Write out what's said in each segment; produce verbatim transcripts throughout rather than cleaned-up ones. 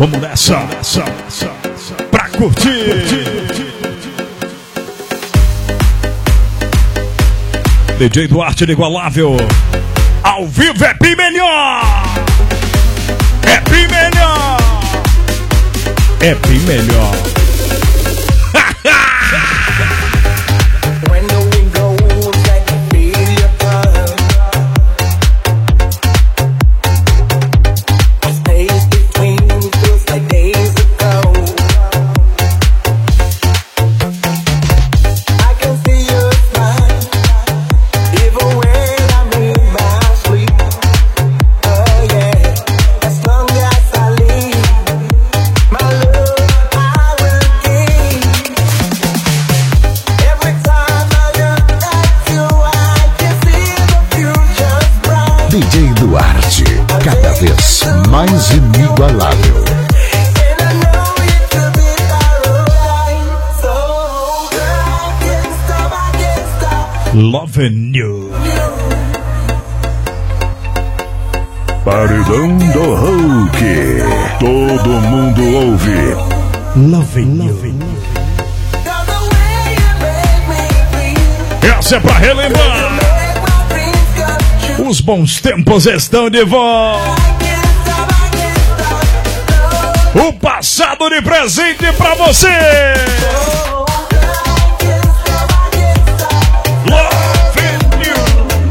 Vamos nessa, nessa, pra curtir. D J Duarte Inigualável. Ao vivo é bem melhor. É bem melhor. É bem melhor. D J Duarte, cada vez mais inigualável. Loving You. Paredão do Hulk, todo mundo ouve. Loving You. Essa é pra relembrar. Os bons tempos estão de volta. O passado de presente pra você. Loving You.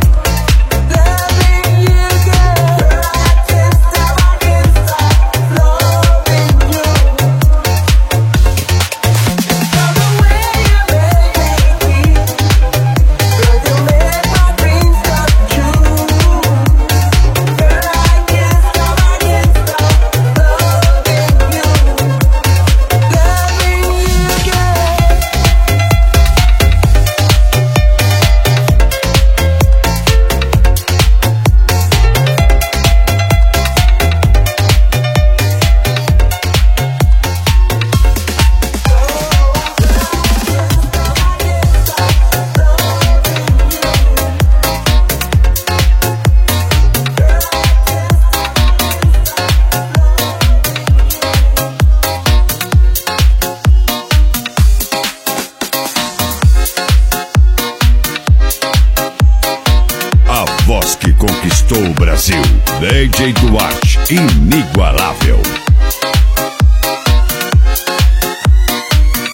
Voz que conquistou o Brasil, D J Duarte Inigualável.